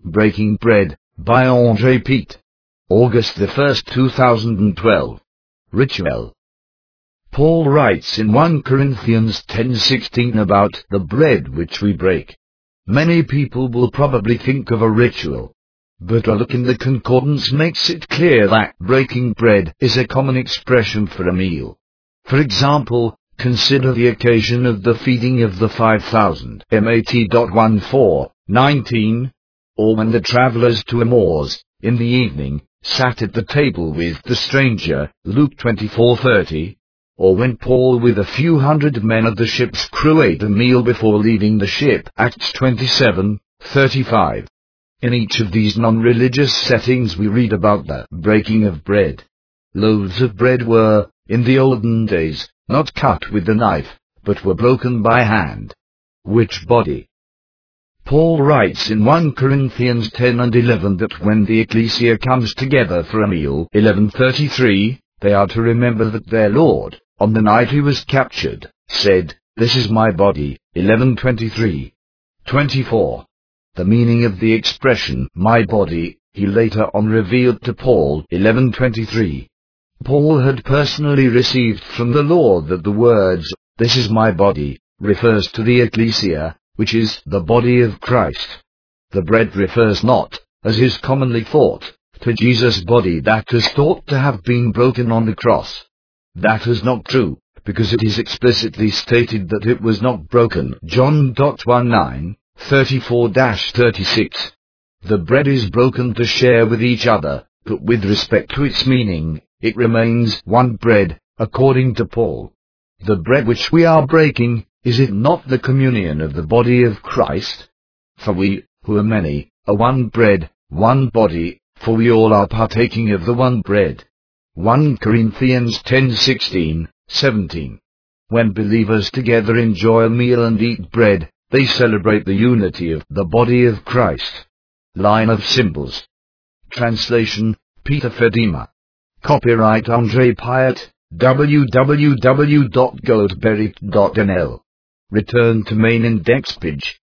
Breaking Bread, by Andre Pete. August the 1st, 2012. Ritual. Paul writes in 1 Corinthians 10:16 about the bread which we break. Many people will probably think of a ritual, but a look in the concordance makes it clear that breaking bread is a common expression for a meal. For example, consider the occasion of the feeding of the 5,000 Mat.14:19, or when the travelers to Emmaus, in the evening, sat at the table with the stranger, Luke 24:30, or when Paul with a few hundred men of the ship's crew ate a meal before leaving the ship, Acts 27:35. In each of these non-religious settings we read about the breaking of bread. Loaves of bread were, in the olden days, not cut with the knife, but were broken by hand. Which body? Paul writes in 1 Corinthians 10:11 that when the ecclesia comes together for a meal, 11:33, they are to remember that their Lord, on the night he was captured, said, "This is my body," 11:23-24. The meaning of the expression, "my body," he later on revealed to Paul, 11:23. Paul had personally received from the Lord that the words, "This is my body," refers to the ecclesia, which is the body of Christ. The bread refers not, as is commonly thought, to Jesus' body that is thought to have been broken on the cross. That is not true, because it is explicitly stated that it was not broken. John 19:34-36. The bread is broken to share with each other, but with respect to its meaning, it remains one bread, according to Paul. The bread which we are breaking, is it not the communion of the body of Christ? For we, who are many, are one bread, one body, for we all are partaking of the one bread. 1 Corinthians 10:16-17. When believers together enjoy a meal and eat bread, they celebrate the unity of the body of Christ. Line of symbols. Translation, Peter Fedima. Copyright Andre Pyatt, www.goldberry.nl. Return to main index page.